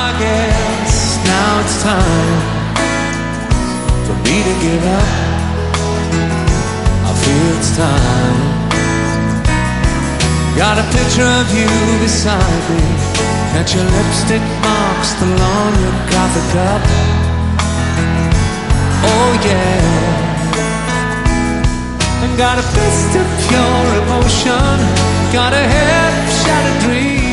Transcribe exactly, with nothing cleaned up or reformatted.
I guess now it's time for me to give up. I feel it's time. Got a picture of you beside me, and your lipstick marks the lawn you coffee cup. Oh yeah. And got a fist of pure emotion, got a head of shattered dreams.